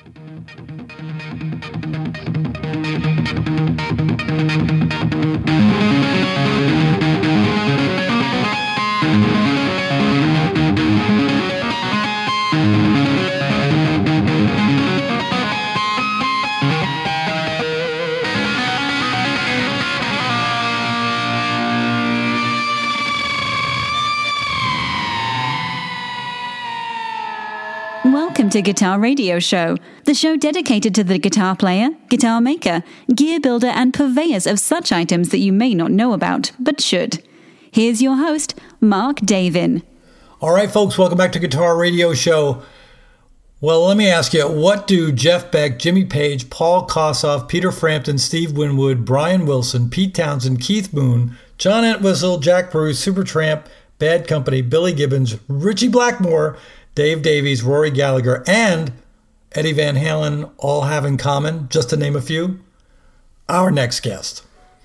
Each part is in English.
Welcome to Guitar Radio Show, the show dedicated to the guitar player, guitar maker, gear builder, and purveyors of such items that you may not know about, but should. Here's your host, Mark Davin. All right, folks, welcome back to Guitar Radio Show. Well, let me ask you, what do Jeff Beck, Jimmy Page, Paul Kossoff, Peter Frampton, Steve Winwood, Brian Wilson, Pete Townsend, Keith Moon, John Entwistle, Jack Bruce, Supertramp, Bad Company, Billy Gibbons, Richie Blackmore, Dave Davies, Rory Gallagher, and Eddie Van Halen all have in common, just to name a few? Our next guest.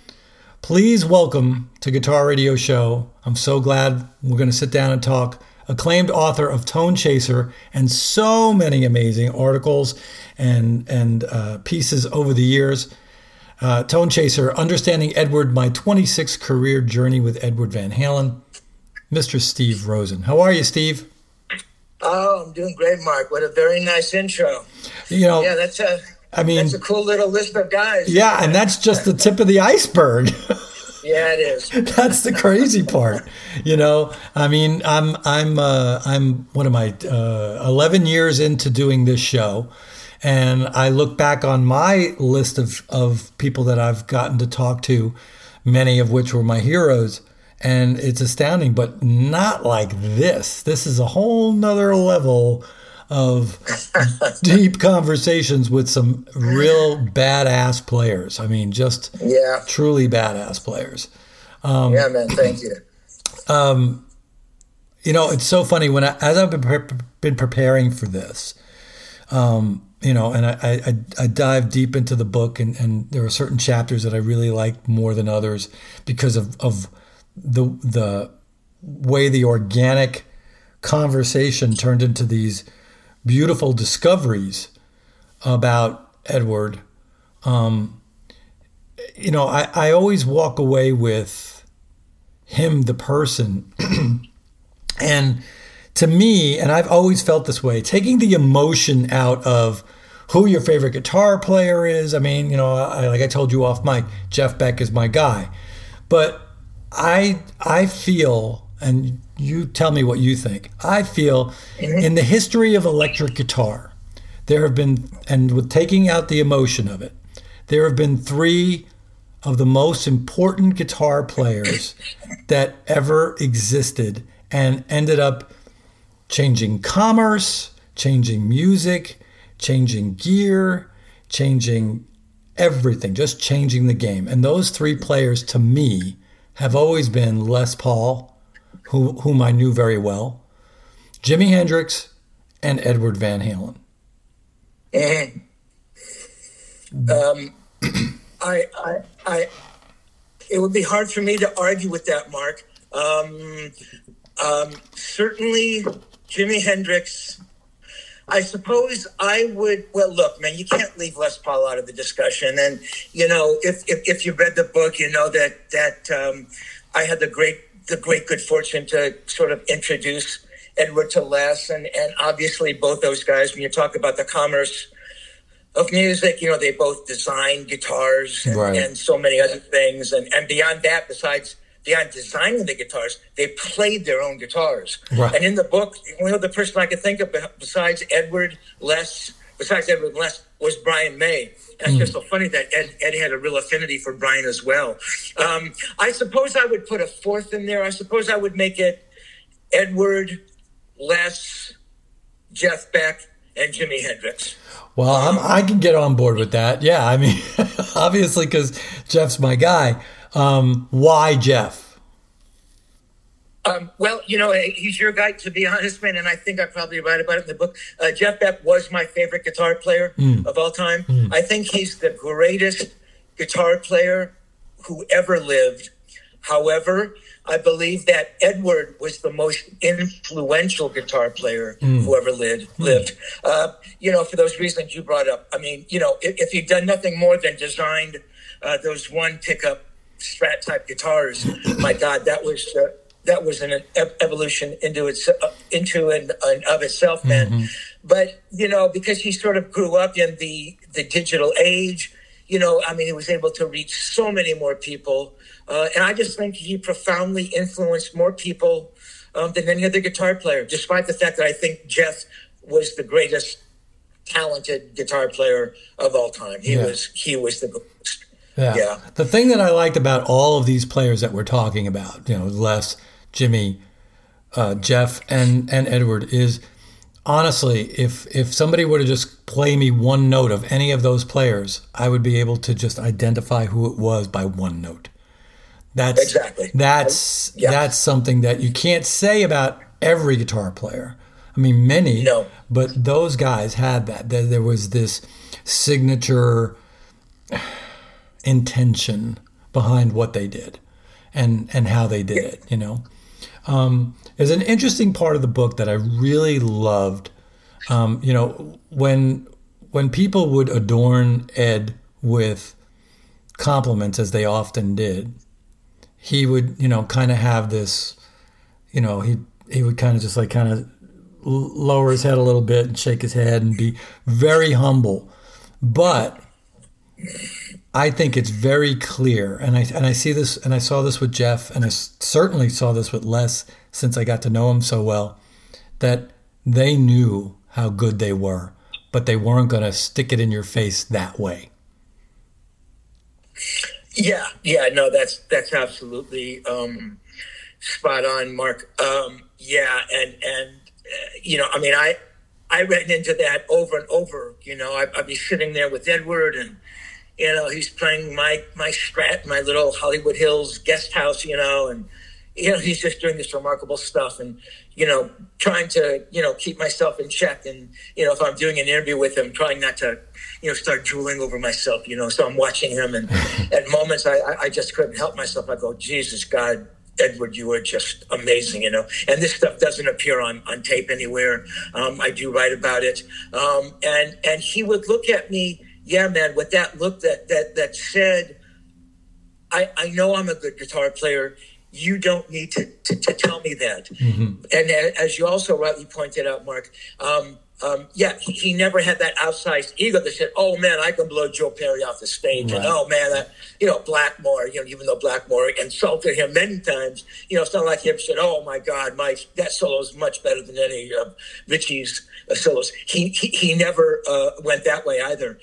Please welcome to Guitar Radio Show. I'm so glad we're going to sit down and talk. Acclaimed author of Tone Chaser and so many amazing articles and pieces over the years. Tone Chaser, Understanding Edward, My 26th Career Journey with Edward Van Halen. Mr. Steve Rosen. How are you, Steve? Oh, I'm doing great, Mark. What a very nice intro. You know, yeah, that's a cool little list of guys. Yeah, and that's just the tip of the iceberg. Yeah, it is. That's the crazy part. You know, I mean, I'm what am I, 11 years into doing this show, and I look back on my list of people that I've gotten to talk to, many of which were my heroes. And it's astounding, but not like this. This is a whole nother level of deep conversations with some real badass players. I mean, just truly badass players. Yeah, man, thank you. You know, it's so funny as I've been preparing for this, you know, and I dive deep into the book, and there are certain chapters that I really like more than others because of the way the organic conversation turned into these beautiful discoveries about Edward. You know, I always walk away with him, the person. And to me, and I've always felt this way, taking the emotion out of who your favorite guitar player is. I mean, you know, like I told you off mic, Jeff Beck is my guy. But I feel, and you tell me what you think, I feel in the history of electric guitar, there have been, and with taking out the emotion of it, there have been three of the most important guitar players that ever existed and ended up changing commerce, changing music, changing gear, changing everything, just changing the game. And those three players, to me, have always been Les Paul, whom I knew very well, Jimi Hendrix, and Edward Van Halen. It would be hard for me to argue with that, Mark. Certainly, Jimi Hendrix. I suppose I would. Well, look, man, you can't leave Les Paul out of the discussion. And you know, if you read the book, you know that I had the great good fortune to sort of introduce Edward to Les, and obviously both those guys. When you talk about the commerce of music, you know, they both designed guitars and so many other things, and beyond that, beyond designing the guitars, they played their own guitars. Right. And in the book, you know, the person I could think of besides Edward Les was Brian May. And it's just so funny that Eddie had a real affinity for Brian as well. I suppose I would put a fourth in there. I suppose I would make it Edward, Les, Jeff Beck, and Jimi Hendrix. Well, I can get on board with that. Yeah, I mean, obviously, because Jeff's my guy. Why Jeff? Well, you know, he's your guy, to be honest, man, and I think I probably write about it in the book. Jeff Beck was my favorite guitar player of all time. I think he's the greatest guitar player who ever lived. However, I believe that Edward was the most influential guitar player who ever lived. For those reasons you brought up. I mean, if he'd done nothing more than designed those one pickup Strat type guitars, my God, that was an evolution into and of itself, man. Mm-hmm. But because he sort of grew up in the digital age, he was able to reach so many more people. And I just think he profoundly influenced more people than any other guitar player, despite the fact that I think Jeff was the greatest talented guitar player of all time. He was the greatest. Yeah. The thing that I liked about all of these players that we're talking about, Les, Jimmy, Jeff, and Edward, is honestly, if somebody were to just play me one note of any of those players, I would be able to just identify who it was by one note. That's something that you can't say about every guitar player. I mean, many, but those guys had that. There was this signature intention behind what they did and how they did it, There's an interesting part of the book that I really loved. When people would adorn Ed with compliments, as they often did, he would, kind of have this, he would kind of just lower his head a little bit and shake his head and be very humble. But I think it's very clear, and I see this, and I saw this with Jeff, and I certainly saw this with Les since I got to know him so well, that they knew how good they were, but they weren't going to stick it in your face that way. Yeah, no, that's absolutely spot on, Mark. I ran into that over and over. I'd be sitting there with Edward, and he's playing my Strat, my little Hollywood Hills guest house, and he's just doing this remarkable stuff, and trying to keep myself in check, and if I'm doing an interview with him, trying not to start drooling over myself, so I'm watching him, and at moments I just couldn't help myself. I go, Jesus God, Edward, you are just amazing, and this stuff doesn't appear on tape anywhere. I do write about it, and he would look at me, yeah, man, with that look that said, I know I'm a good guitar player. You don't need to tell me that. Mm-hmm. And as you also rightly pointed out, Mark, he never had that outsized ego that said, "Oh man, I can blow Joe Perry off the stage," right. And "Oh man, Blackmore," even though Blackmore insulted him many times, it's not like he ever said, "Oh my God, that solo is much better than any of Richie's solos." He never went that way either.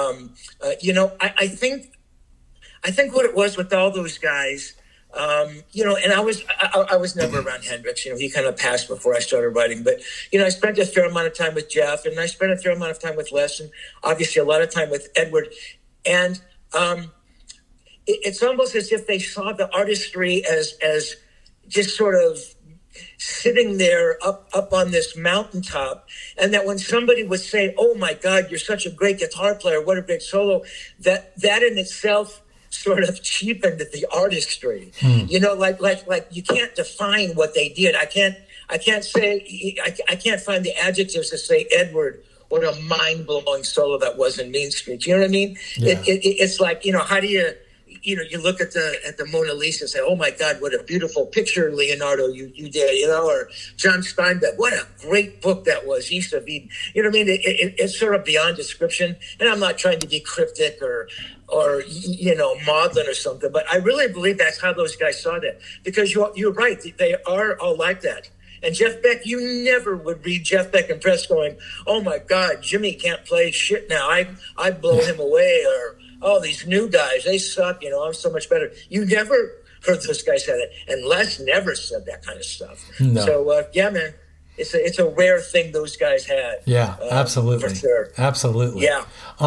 I think what it was with all those guys. And I was never around Hendrix. He kind of passed before I started writing. But I spent a fair amount of time with Jeff, and I spent a fair amount of time with Les, and obviously a lot of time with Edward. And it's almost as if they saw the artistry as just sort of sitting there up on this mountaintop, and that when somebody would say, "Oh my God, you're such a great guitar player! What a great solo!" that in itself sort of cheapened the artistry. Like you can't define what they did. I can't say, I can't find the adjectives to say, Edward, what a mind-blowing solo that was in Mean Street. You know what I mean? Yeah. It's like, how do you, you look at the Mona Lisa and say, "Oh my God, what a beautiful picture, Leonardo, you did," or John Steinbeck, what a great book that was, East of Eden. You know what I mean? It's sort of beyond description. And I'm not trying to be cryptic or maudlin or something, but I really believe that's how those guys saw that, because you're right, they are all like that. And Jeff Beck, you never would read Jeff Beck and press going, "Oh my God, Jimmy can't play shit now, I blow him away," or, "Oh, these new guys, they suck, I'm so much better." You never heard those guys say that, and Les never said that kind of stuff. No. So man, it's a rare thing those guys had. Yeah, absolutely, for sure, absolutely. Yeah.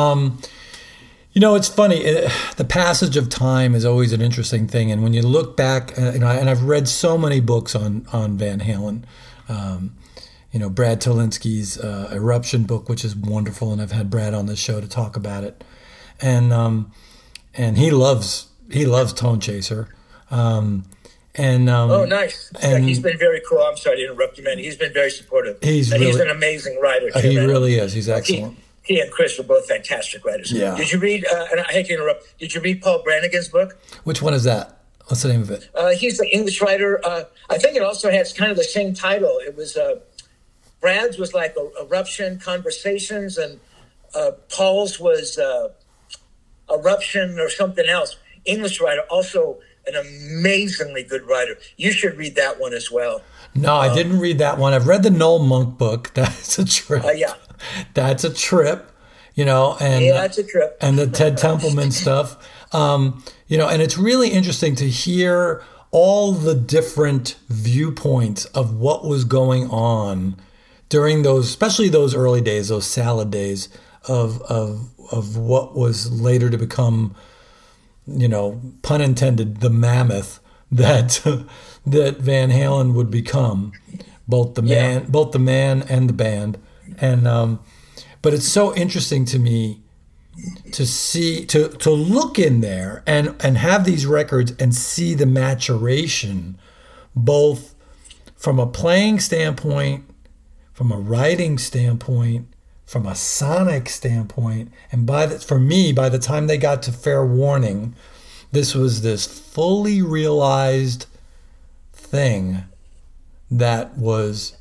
It's funny. The passage of time is always an interesting thing, and when you look back, and I've read so many books on Van Halen. Brad Tolinsky's Eruption book, which is wonderful, and I've had Brad on the show to talk about it. And he loves Tone Chaser. Oh, nice. And he's been very cool. I'm sorry to interrupt you, man. He's been very supportive. He's an amazing writer, too, he man. really is. He's excellent. He and Chris are both fantastic writers. Yeah. Did you read, and I hate to interrupt, did you read Paul Brannigan's book? Which one is that? What's the name of it? He's the English writer. I think it also has kind of the same title. It was, Brad's was like Eruption Conversations, and Paul's was Eruption or something else. English writer, also an amazingly good writer. You should read that one as well. No, I didn't read that one. I've read the Noel Monk book. That's a trip. Yeah. That's a trip, and that's a trip. And the Ted Templeman stuff, and it's really interesting to hear all the different viewpoints of what was going on during those, especially those early days, those salad days of what was later to become, pun intended, the mammoth that that Van Halen would become, both the man and the band. And but it's so interesting to me to see, to look in there and have these records and see the maturation, both from a playing standpoint, from a writing standpoint, from a sonic standpoint. And for me, by the time they got to Fair Warning, this was this fully realized thing that was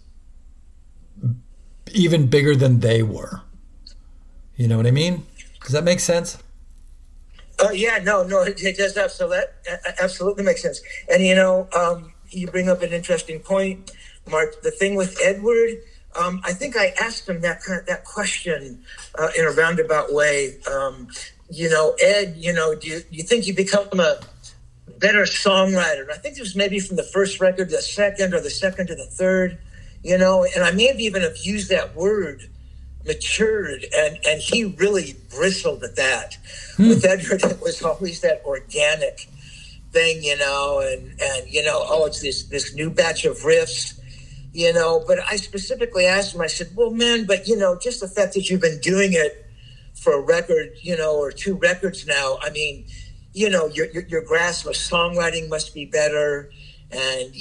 even bigger than they were. You know what I mean? Does that make sense? Yeah, no, it does absolutely make sense. And, you bring up an interesting point, Mark. The thing with Edward, I think I asked him that question in a roundabout way. Ed, do you think you become a better songwriter? And I think it was maybe from the first record to the second, or the second to the third, and I may have even have used that word, matured, and he really bristled at that. With Edward, it was always that organic thing, and it's this new batch of riffs, but I specifically asked him, I said, well, man, but just the fact that you've been doing it for a record, or two records now, I mean, your grasp of songwriting must be better, and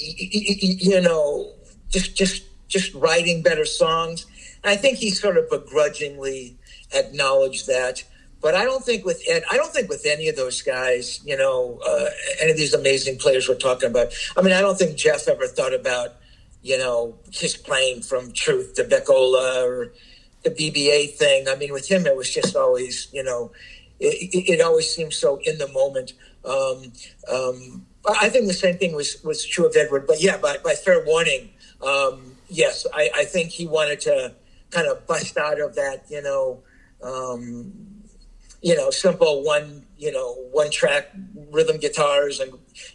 just writing better songs. And I think he sort of begrudgingly acknowledged that. But I don't think with Ed, I don't think with any of those guys, any of these amazing players we're talking about. I mean, I don't think Jeff ever thought about, his playing from Truth to Beckola or the BBA thing. I mean, with him, it was just always, it always seemed so in the moment. I think the same thing was true of Edward. But yeah, by Fair Warning, yes, I think he wanted to kind of bust out of that, simple one track rhythm guitars, and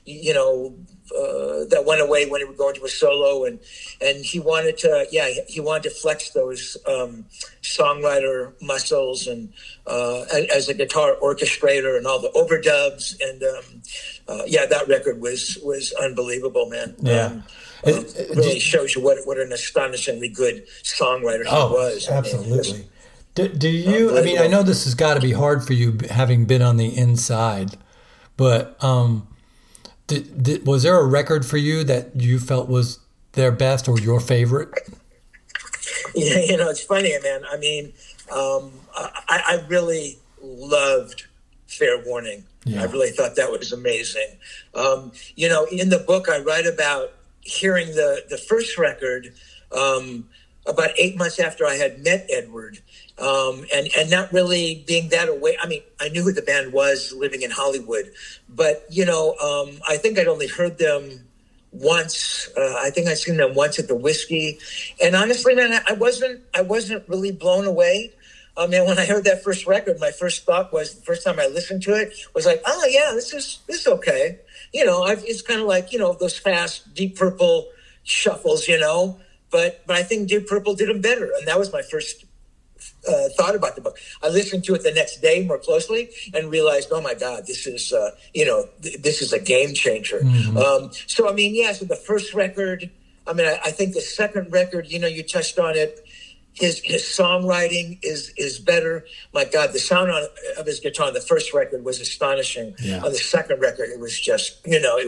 that went away when he would go into a solo, and he wanted to flex those songwriter muscles, and as a guitar orchestrator, and all the overdubs, and that record was unbelievable, man. Yeah. It really shows you what an astonishingly good songwriter he was. Absolutely. Do you? I mean, I know this has got to be hard for you, having been on the inside, but was there a record for you that you felt was their best or your favorite? Yeah, it's funny, man. I mean, I really loved Fair Warning. Yeah. I really thought that was amazing. In the book, I write about hearing the first record about 8 months after I had met Edward, and not really being that aware. I mean, I knew who the band was living in Hollywood, but I think I'd only heard them once. I think I'd seen them once at the Whiskey, and honestly, man, I wasn't really blown away. When I heard that first record, my first thought was, the first time I listened to it, was like, oh yeah, this is okay. It's kind of like, those fast Deep Purple shuffles, but I think Deep Purple did them better. And that was my first thought about the book. I listened to it the next day more closely and realized, oh my God, this is, this is a game changer. Mm-hmm. So the first record, I think the second record, you touched on it, his songwriting is better. My God, the sound of his guitar on the first record was astonishing. Yeah. On the second record, it was just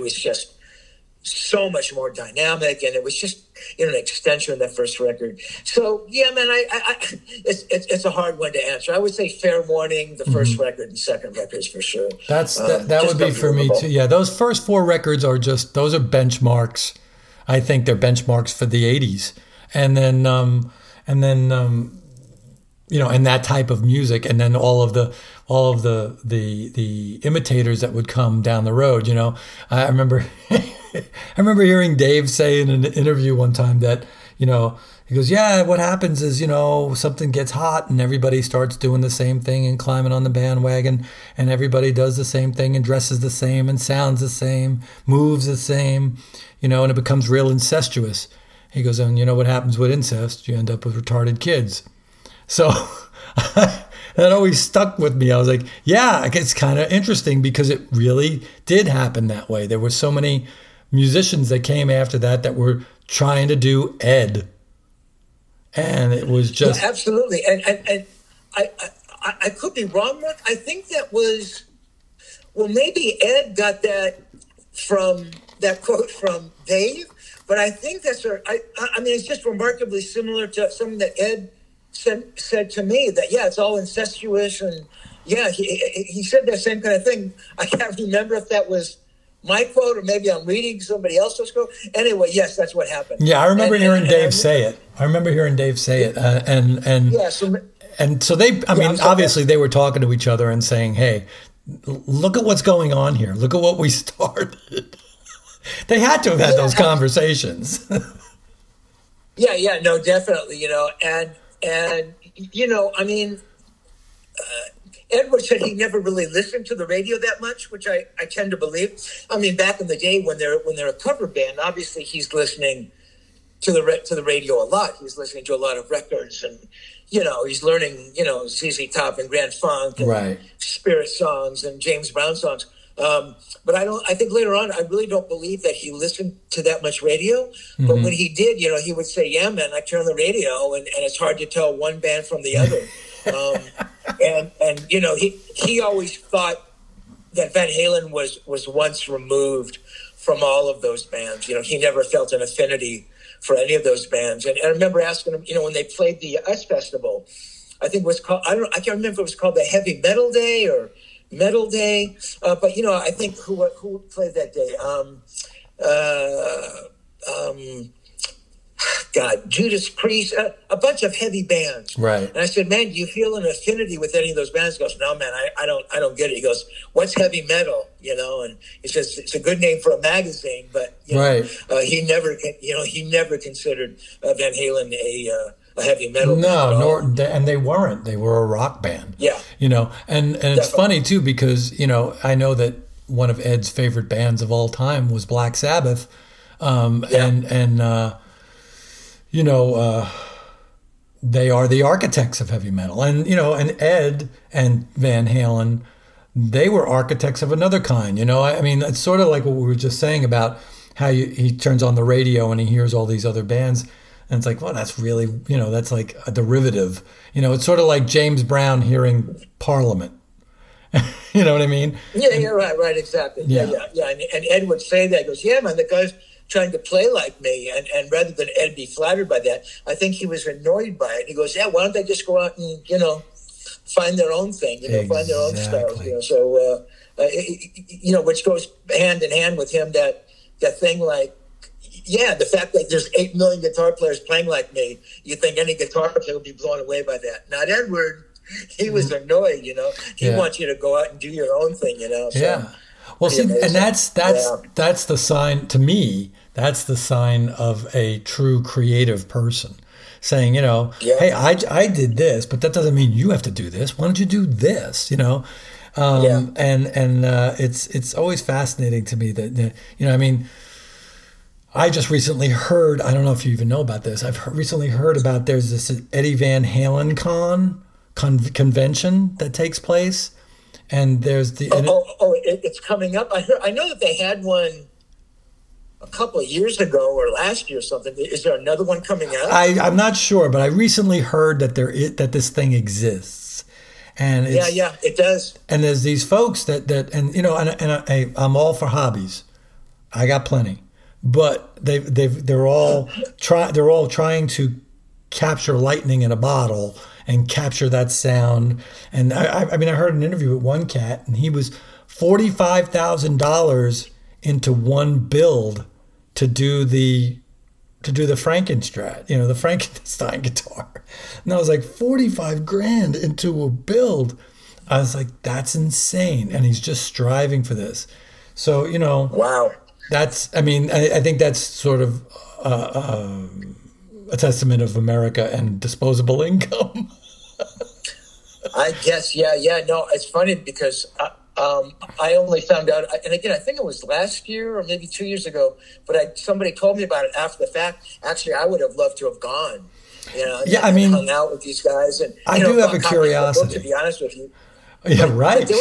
so much more dynamic, and it was just an extension of that first record. So yeah, man, it's a hard one to answer. I would say Fair Warning, the first record, and second records for sure. That would be for me too. Yeah, those first 4 records are those are benchmarks. I think they're benchmarks for the '80s, and then and that type of music, and then all of the imitators that would come down the road. I remember hearing Dave say in an interview one time that he goes, yeah, what happens is something gets hot and everybody starts doing the same thing and climbing on the bandwagon, and everybody does the same thing and dresses the same and sounds the same, moves the same, and it becomes real incestuous. He goes, and what happens with incest? You end up with retarded kids. So that always stuck with me. I was like, yeah, it's kind of interesting because it really did happen that way. There were so many musicians that came after that were trying to do Ed. And it was just... Yeah, absolutely. And I could be wrong, Mark. I think that was... Well, maybe Ed got that quote from Dave, but I think that's... it's just remarkably similar to something that Ed said to me, that, yeah, it's all incestuous, and yeah, he said that same kind of thing. I can't remember if that was my quote or maybe I'm reading somebody else's quote. Anyway, yes, that's what happened. Yeah, I remember hearing Dave say it. And so they, obviously they were talking to each other and saying, hey, look at what's going on here. Look at what we started. They had to have had those conversations. Yeah, no, definitely, Edward said he never really listened to the radio that much, which I tend to believe. Back in the day when they're a cover band, obviously he's listening to the radio a lot. He's listening to a lot of records, and he's learning ZZ Top and Grand Funk and right. Spirit songs and James Brown songs. But I think later on, I really don't believe that he listened to that much radio. Mm-hmm. But when he did, he would say, yeah, man, I turn on the radio and it's hard to tell one band from the other. He always thought that Van Halen was once removed from all of those bands. He never felt an affinity for any of those bands. And I remember asking him, when they played the US Festival, I think it was called, I can't remember if it was called the Heavy Metal Day or Metal Day, but I think who played that day? Judas Priest, a bunch of heavy bands. Right. And I said, man, do you feel an affinity with any of those bands? He goes, no, man, I don't get it. He goes, what's heavy metal? And he says it's a good name for a magazine, but right. He never considered Van Halen a heavy metal band. And they weren't. They were a rock band. Yeah. And it's funny too because I know that one of Ed's favorite bands of all time was Black Sabbath, they are the architects of heavy metal, and Ed and Van Halen, they were architects of another kind. It's sort of like what we were just saying about how he turns on the radio and he hears all these other bands. And it's like, well, that's really, that's like a derivative. It's sort of like James Brown hearing Parliament. You know what I mean? Yeah, you're right, exactly. Yeah. And Ed would say that. He goes, yeah, man, the guy's trying to play like me. And rather than Ed be flattered by that, I think he was annoyed by it. He goes, yeah, why don't they just go out and, find their own thing, exactly. Find their own style. So, which goes hand in hand with him, that thing like, yeah, the fact that there's 8 million guitar players playing like me, you think any guitar player would be blown away by that. Not Edward. He was annoyed, He wants you to go out and do your own thing, So, yeah. Well, see, and that's the sign, to me, that's the sign of a true creative person. Saying, hey, I did this, but that doesn't mean you have to do this. Why don't you do this, And it's always fascinating to me that, I just recently heard, I don't know if you even know about this, recently heard about there's this Eddie Van Halen convention that takes place, and there's the... it's coming up. I know that they had one a couple of years ago or last year or something. Is there another one coming out? I'm not sure, but I recently heard that that this thing exists, and yeah, it does. And there's these folks that and you know, and I'm all for hobbies. I got plenty, but they're all trying to capture lightning in a bottle and capture that sound. And I mean, I heard an interview with one cat, and he was $45,000 into one build to do the Frankenstrat, you know, the Frankenstein guitar. And I was like, 45 grand into a build. I was like, that's insane. And he's just striving for this. So, you know, wow. I think that's sort of a testament of America and disposable income. I guess, yeah. No, it's funny because I only found out, and again, I think it was last year or maybe 2 years ago, but somebody told me about it after the fact. Actually, I would have loved to have gone. You know, yeah, I mean, hung out with these guys, and I do have a curiosity. To be honest with you, yeah, right. There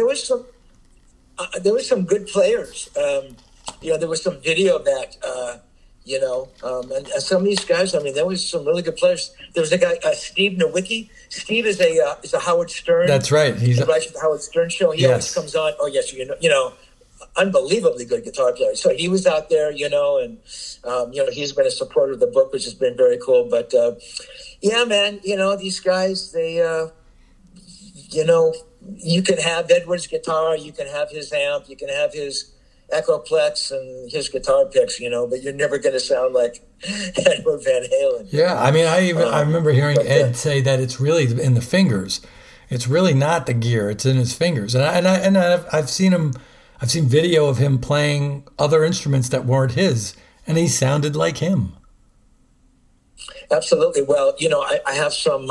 was some good players. You know, there was some video of that. You know, and some of these guys. I mean, there was some really good players. There was a guy, Steve Nowicki. Steve is a Howard Stern. That's right. He's the Howard Stern show. He always comes on. Oh yes, you know, unbelievably good guitar player. So he was out there, you know, and you know, he's been a supporter of the book, which has been very cool. But yeah, man, you know, these guys, they, you know, you can have Edward's guitar, you can have his amp, you can have his Echoplex and his guitar picks, you know, but you're never going to sound like Edward Van Halen. Yeah, I mean, I remember hearing Ed say that it's really in the fingers. It's really not the gear; it's in his fingers. And I've seen video of him playing other instruments that weren't his, and he sounded like him. Absolutely. Well, you know, I have some.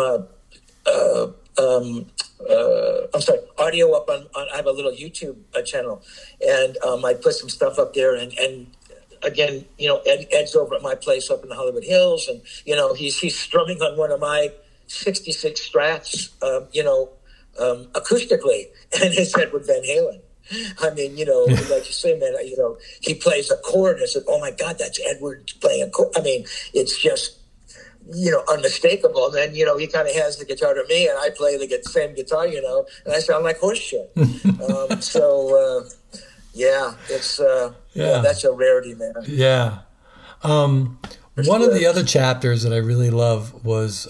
Audio up on I have a little YouTube channel, and I put some stuff up there, and again, you know, Ed's over at my place up in the Hollywood Hills, and you know, he's strumming on one of my 66 Strats, you know, acoustically, and it's Edward Van Halen. I mean, you know, like you say, man, you know, he plays a chord, and I said, oh my God, that's Edward playing a chord. I mean, it's just, you know, unmistakable. And then, you know, he kind of hands the guitar to me, and I play the same guitar, you know, and I sound like horse shit. Yeah, it's yeah, that's a rarity, man. Yeah. One of the other chapters that I really love was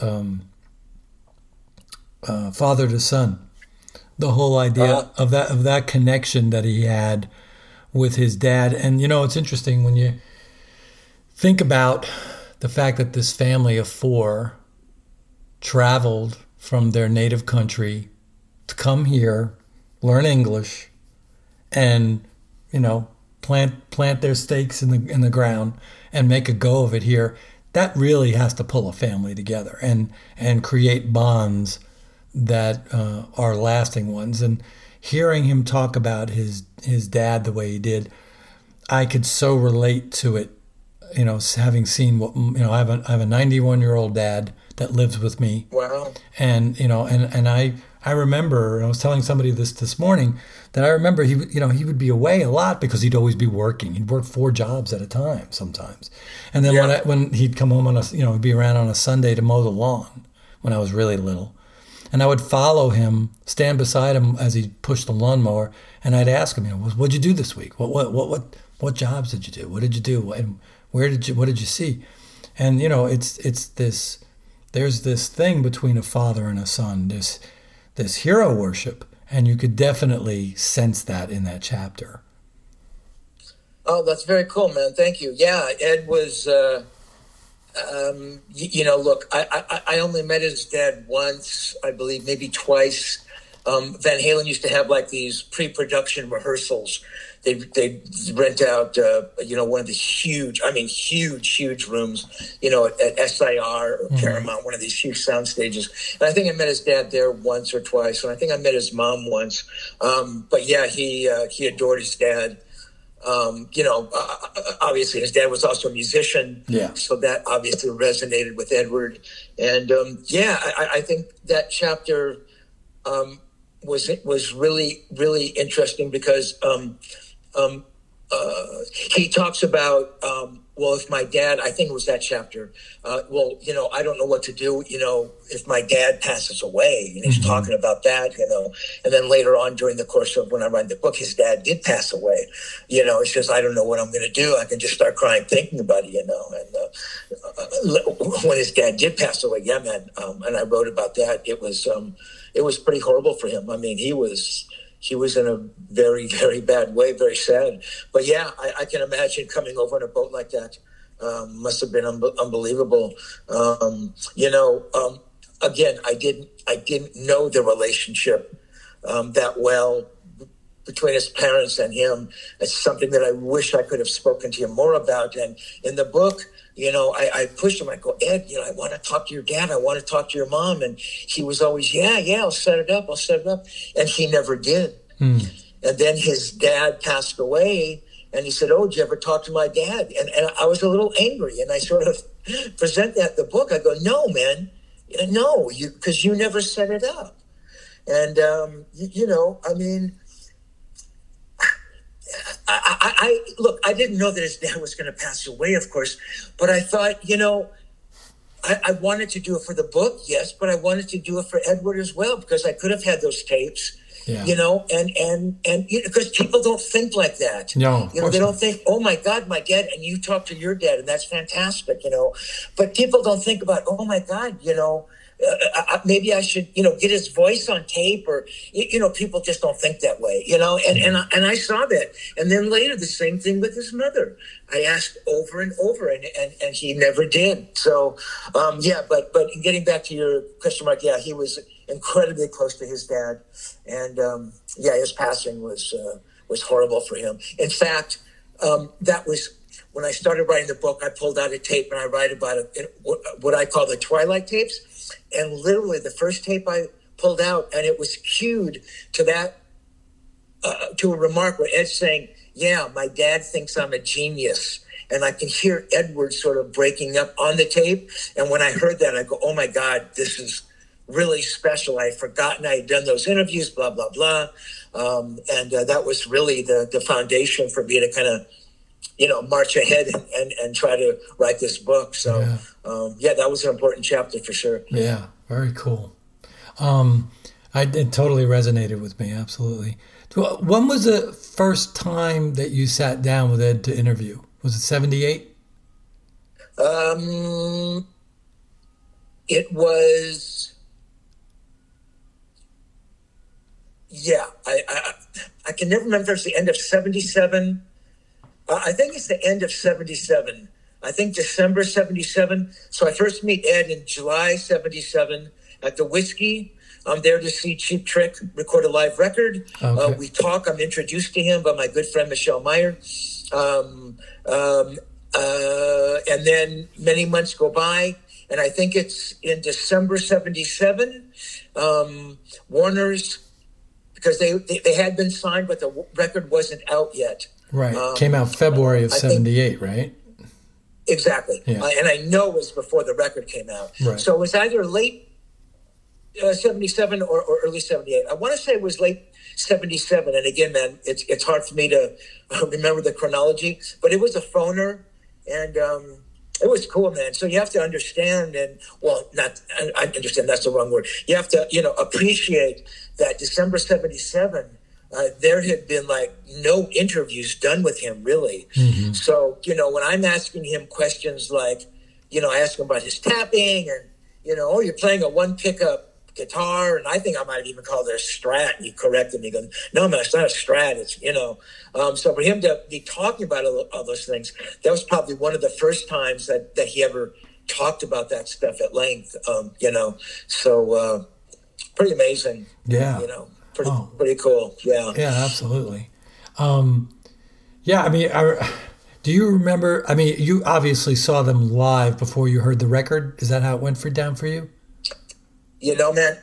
Father to Son. The whole idea of that connection that he had with his dad. And, you know, it's interesting when you think about the fact that this family of four traveled from their native country to come here, learn English, and, you know, plant their stakes in the ground and make a go of it here. That really has to pull a family together and create bonds that are lasting ones. And hearing him talk about his dad the way he did, I could so relate to it. You know, having seen what, you know, I have a 91-year-old dad that lives with me. Wow. And, you know, and I remember, and I was telling somebody this morning, that I remember he would be away a lot because he'd always be working. He'd work 4 jobs at a time sometimes. And then when he'd come home he'd be around on a Sunday to mow the lawn when I was really little. And I would follow him, stand beside him as he pushed the lawnmower, and I'd ask him, you know, what'd you do this week? What jobs did you do? What did you do? And what did you see? And, you know, it's this, there's this thing between a father and a son, this hero worship, and you could definitely sense that in that chapter. Oh, that's very cool, man. Thank you. Yeah, Ed was, you know, look, I only met his dad once, I believe, maybe twice. Van Halen used to have like these pre-production rehearsals. They rent out, you know, one of the huge rooms, you know, at SIR or Paramount, one of these huge sound stages. And I think I met his dad there once or twice, and I think I met his mom once. But yeah, he adored his dad. You know, obviously his dad was also a musician, so that obviously resonated with Edward. And I think that chapter was really, really interesting because he talks about, well, if my dad, I think it was that chapter, well, I don't know what to do, if my dad passes away. And he's talking about that, and then later on during the course of when I read the book, his dad did pass away. He says, I don't know what I'm going to do. I can just start crying thinking about it, and when his dad did pass away, yeah, man. And I wrote about that. It was pretty horrible for him. I mean, he was in a very, very bad way, very sad. But yeah, I can imagine coming over in a boat like that. Must have been unbelievable. Again, I didn't know the relationship that well between his parents and him. It's something that I wish I could have spoken to him more about. And in the book, I pushed him. I go, Ed, I want to talk to your dad. I want to talk to your mom. And he was always, yeah, I'll set it up. And he never did. And then his dad passed away. And he said, oh, did you ever talk to my dad? And I was a little angry. And I sort of present that in the book. I go, no, man. No, because you never set it up. And, I mean, I didn't know that his dad was going to pass away, of course, but I thought, I wanted to do it for the book, yes, but I wanted to do it for Edward as well, because I could have had those tapes, and because people don't think like that. No, they don't think, oh my God, my dad, and you talk to your dad, and that's fantastic, but people don't think about, oh my God, maybe I should, get his voice on tape, or, people just don't think that way, and I saw that. And then later, the same thing with his mother. I asked over and over, and he never did. So, but getting back to your question, Mark, yeah, he was incredibly close to his dad. And, his passing was horrible for him. In fact, that was, when I started writing the book, I pulled out a tape and I write about it, what I call the Twilight tapes. And literally the first tape I pulled out, and it was cued to that, to a remark where Ed's saying, yeah, my dad thinks I'm a genius. And I can hear Edward sort of breaking up on the tape. And when I heard that, I go, oh my God, this is really special. I had forgotten I had done those interviews, blah, blah, blah. And that was really the foundation for me to kind of, march ahead and try to write this book. So, that was an important chapter for sure. Yeah, very cool. It totally resonated with me, absolutely. When was the first time that you sat down with Ed to interview? Was it 78? It was, I can never remember if it's the end of 77. I think it's the end of 77. I think December 77. So I first meet Ed in July 77 at the Whiskey. I'm there to see Cheap Trick record a live record. Okay. We talk. I'm introduced to him by my good friend Michelle Meyer. And then many months go by, and I think it's in December 77. Warner's, because they had been signed, but the record wasn't out yet. Right. Came out February of 78, right? Exactly. Yeah. And I know it was before the record came out. Right. So it was either late 77 or early 78. I want to say it was late 77. And again, man, it's hard for me to remember the chronology, but it was a phoner, and it was cool, man. So you have to understand, I understand that's the wrong word. You have to, appreciate that December 77, there had been no interviews done with him, really. Mm-hmm. So, when I'm asking him questions like, I ask him about his tapping and, you're playing a one pickup guitar, and I think I might have even called it a Strat. And he corrected me. He goes, no, man, it's not a Strat. It's, so for him to be talking about all those things, that was probably one of the first times that he ever talked about that stuff at length, so pretty amazing. Yeah. Pretty cool. Yeah. Yeah, absolutely. Do you remember, you obviously saw them live before you heard the record. Is that how it went down for you? Man,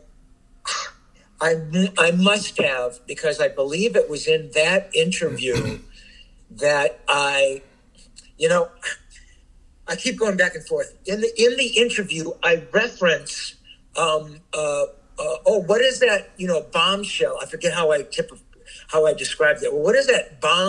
I must have, because I believe it was in that interview that I keep going back and forth. In the interview, I reference, what is that, bombshell? I forget how I described it. Well, what is that bomb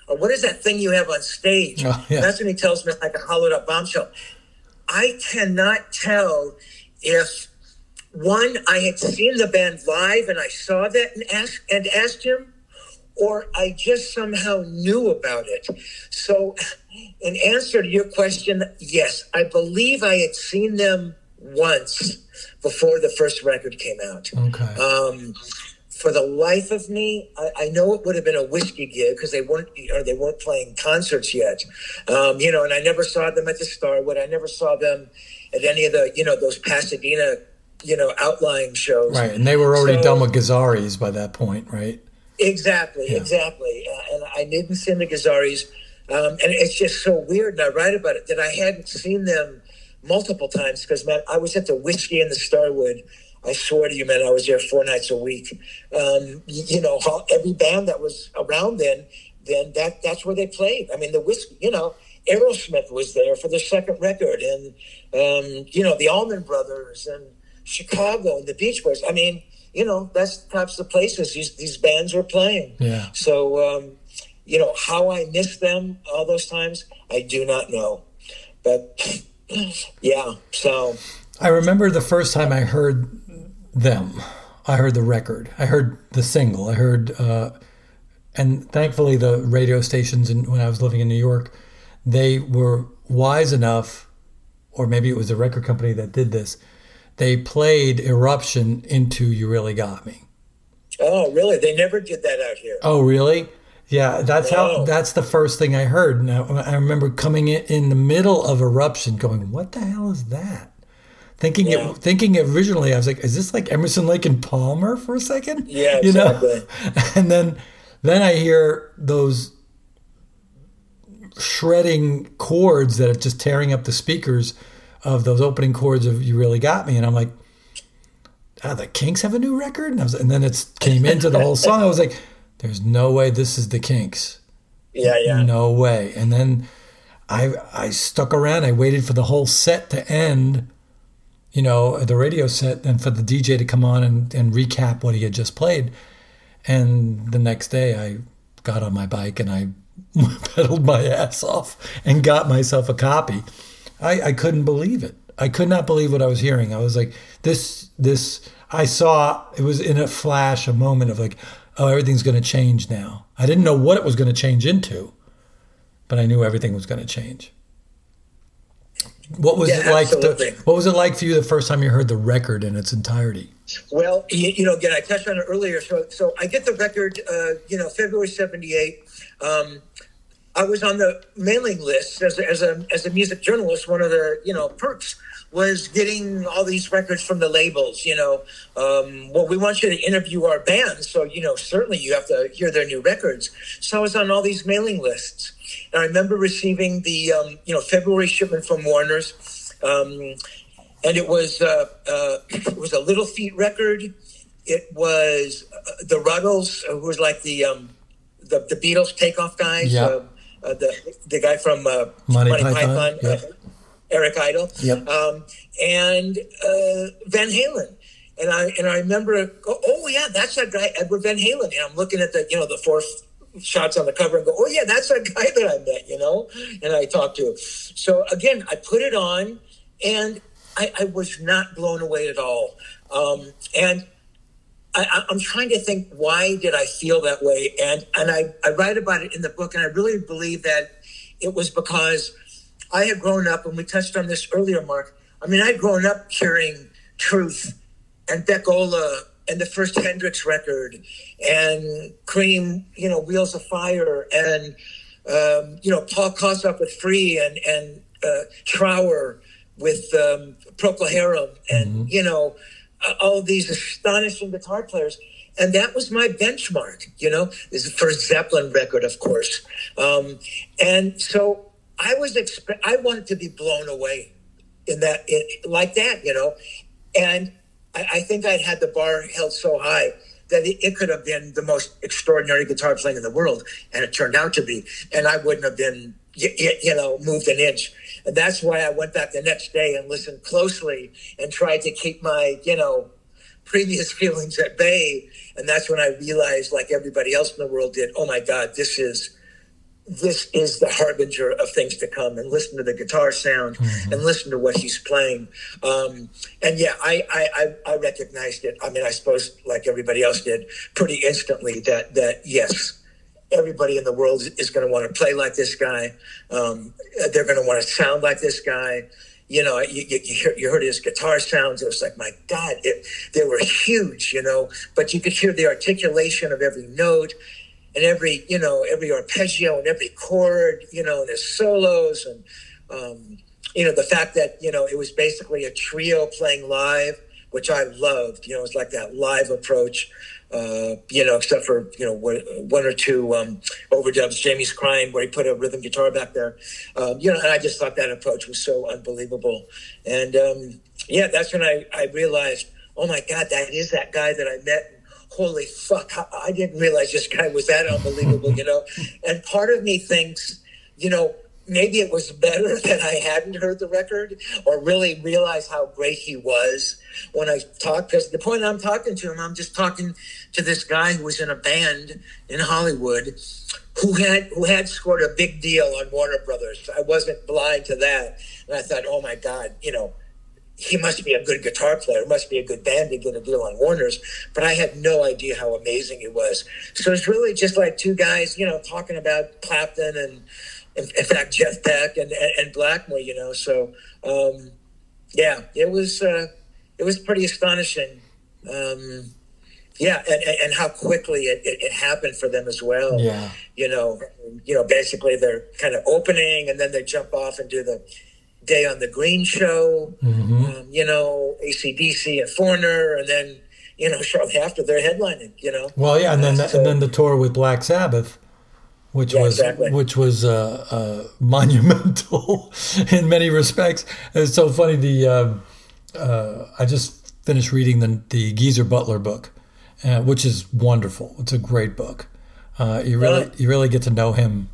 or what is that thing you have on stage? Oh, yeah. That's when he tells me like a hollowed up bombshell. I cannot tell if, one, I had seen the band live and I saw that and asked him, or I just somehow knew about it. So in answer to your question, yes, I believe I had seen them once before the first record came out. Okay. For the life of me, I know it would have been a whiskey gig because they weren't playing concerts yet. And I never saw them at the Starwood. I never saw them at any of the, those Pasadena, outlying shows. Right. And they were already done with Gazzarri's by that point, right? Exactly. And I didn't see the Gazzarri's. And it's just so weird. And I write about it that I hadn't seen them multiple times because, man, I was at the Whiskey and the Starwood. I swear to you, man, I was there 4 nights a week. Every band that was around then that's where they played. I mean, the Whiskey, Aerosmith was there for their second record, and the Allman Brothers and Chicago and the Beach Boys. I mean, that's the types of places these bands were playing. Yeah. So, how I missed them all those times, I do not know. But yeah, so I remember the first time I heard them. I heard the record. I heard the single. I heard, and thankfully the radio stations when I was living in New York, they were wise enough, or maybe it was the record company that did this. They played Eruption into You Really Got Me. Oh, really? They never did that out here. Oh, really? Yeah, that's the first thing I heard. Now, I remember coming in the middle of Eruption going, what the hell is that? Thinking originally, I was like, is this like Emerson, Lake and Palmer for a second? Yeah, exactly. And then I hear those shredding chords that are just tearing up the speakers of those opening chords of You Really Got Me. And I'm like, the Kinks have a new record? And then it came into the whole song. I was like, there's no way this is the Kinks. Yeah. No way. And then I stuck around. I waited for the whole set to end, the radio set, and for the DJ to come on and recap what he had just played. And the next day I got on my bike and I pedaled my ass off and got myself a copy. I couldn't believe it. I could not believe what I was hearing. I was like, this, I saw, it was in a flash, a moment of like, oh, everything's going to change now. I didn't know what it was going to change into, but I knew everything was going to change. What was it like? What was it like for you the first time you heard the record in its entirety? Well, again, I touched on it earlier. So I get the record, February '78. I was on the mailing list as a music journalist. One of the perks was getting all these records from the labels. Well, we want you to interview our band, so certainly you have to hear their new records. So I was on all these mailing lists. And I remember receiving the, February shipment from Warner's, and it was a Little Feat record. It was the Ruggles, who was like the Beatles takeoff guys. Yeah. The guy from Monty Python, yep. Eric Idle, yep. And Van Halen. And I remember, oh yeah, that's that guy, Edward Van Halen. And I'm looking at the 4 shots on the cover and go, oh yeah, that's that guy that I met, and I talked to. So again, I put it on and I was not blown away at all. And I'm trying to think, why did I feel that way? And I write about it in the book, and I really believe that it was because I had grown up, and we touched on this earlier, Mark. I mean, I'd grown up hearing Truth and Beck Ola and the first Hendrix record and Cream, Wheels of Fire, and, Paul Kossoff with Free and Trower with Procol Harum and, all these astonishing guitar players. And that was my benchmark, This is the first Zeppelin record, of course. And so I wanted to be blown away like that. And I think I'd had the bar held so high that it could have been the most extraordinary guitar playing in the world. And it turned out to be. And I wouldn't have been, moved an inch. And that's why I went back the next day and listened closely and tried to keep my, previous feelings at bay. And that's when I realized, like everybody else in the world did, oh my God, this is this is the harbinger of things to come, and listen to the guitar sound and listen to what he's playing. And yeah, I recognized it. I mean, I suppose like everybody else did pretty instantly that yes, everybody in the world is going to want to play like this guy. They're going to want to sound like this guy. You know, you heard his guitar sounds. It was like, my God, they were huge, you know, but you could hear the articulation of every note and every arpeggio and every chord, you know, and his solos. And, you know, the fact that, you know, it was basically a trio playing live, which I loved. You know, it was like that live approach, you know, except for, you know, one or two overdubs, Jamie's Crying, where he put a rhythm guitar back there. You know, and I just thought that approach was so unbelievable. And, yeah, that's when I realized, oh, my God, that is that guy that I met. Holy fuck, I didn't realize this guy was that unbelievable, you know. And part of me thinks, you know, maybe it was better that I hadn't heard the record or really realized how great he was when I talked. Because the point I'm talking to him, I'm just talking to this guy who was in a band in Hollywood who had scored a big deal on Warner Brothers. I wasn't blind to that. And I thought, oh, my God, you know, he must be a good guitar player. It must be a good band to get a deal on Warner's. But I had no idea how amazing it was. So it's really just like two guys, you know, talking about Clapton and, in fact, Jeff Beck and Blackmore, you know. So, yeah, it was pretty astonishing. Yeah, and how quickly it happened for them as well. Yeah. You know, basically they're kind of opening and then they jump off and do the Day on the Green show, you know, AC/DC and Foreigner, and then, you know, shortly after they're headlining, you know. Well, yeah, and then the tour with Black Sabbath, which was monumental in many respects. It's so funny. I just finished reading the Geezer Butler book, which is wonderful. It's a great book. You really get to know him.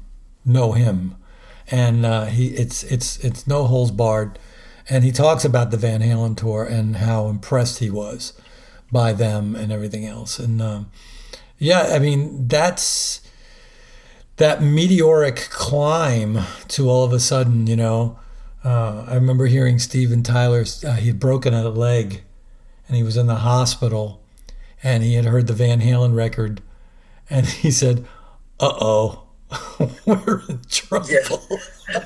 And it's no holds barred, and he talks about the Van Halen tour and how impressed he was by them and everything else. And yeah, I mean, that's that meteoric climb to all of a sudden, you know. I remember hearing Steven Tyler, he had broken a leg and he was in the hospital and he had heard the Van Halen record and he said, uh-oh, we're in trouble. Yeah.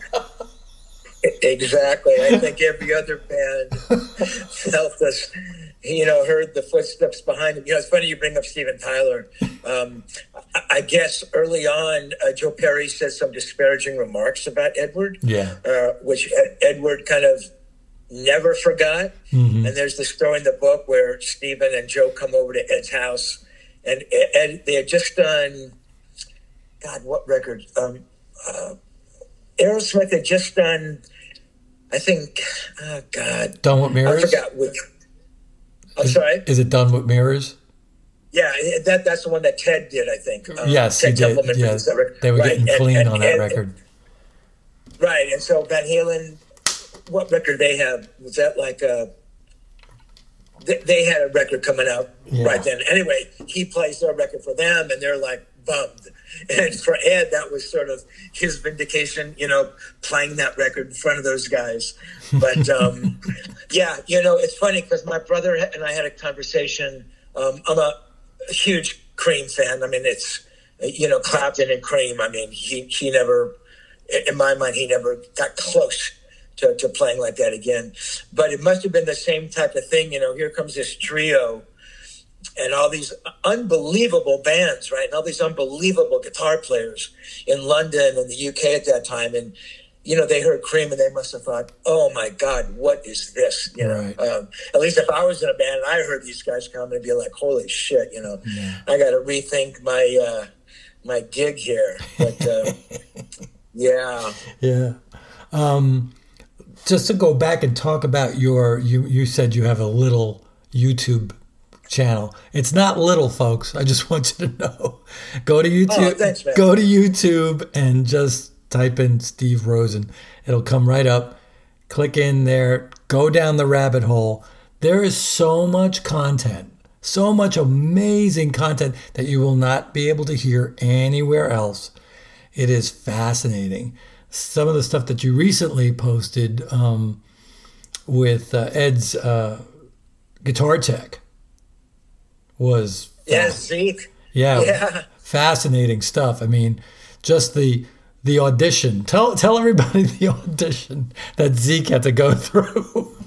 Exactly. I think every other band felt this, you know, heard the footsteps behind him. You know, it's funny you bring up Steven Tyler. I guess early on, Joe Perry said some disparaging remarks about Edward, which Edward kind of never forgot. Mm-hmm. And there's the story in the book where Steven and Joe come over to Ed's house, and Ed, they had just done, God, what record? Aerosmith had just done, I think, oh God. Done with Mirrors? I forgot which. I'm sorry? Is it Done with Mirrors? Yeah, that's the one that Ted did, I think. Yes, Ted he did. Yes. They were getting clean on that record. Right, and so Van Halen, what record they have? Was that like they had a record coming out right then. Anyway, he plays their record for them, and they're like bummed. And for Ed, that was sort of his vindication, you know, playing that record in front of those guys. But, yeah, you know, it's funny because my brother and I had a conversation. I'm a huge Cream fan. I mean, it's, you know, Clapton and Cream. I mean, he never, in my mind, he never got close to playing like that again. But it must have been the same type of thing. You know, here comes this trio and all these unbelievable bands, right? And all these unbelievable guitar players in London and the UK at that time. And, you know, they heard Cream and they must have thought, oh my God, what is this? You know, at least if I was in a band and I heard these guys come and be like, holy shit, you know, I got to rethink my gig here. But yeah. Just to go back and talk about you said you have a little YouTube channel. It's not little, folks. I just want you to know. Go to YouTube. Oh, thanks, man. Go to YouTube and just type in Steve Rosen. It'll come right up. Click in there. Go down the rabbit hole. There is so much content, so much amazing content that you will not be able to hear anywhere else. It is fascinating. Some of the stuff that you recently posted with Ed's guitar tech was Zeke. Yeah, fascinating stuff. I mean, just the audition. Tell everybody the audition that Zeke had to go through.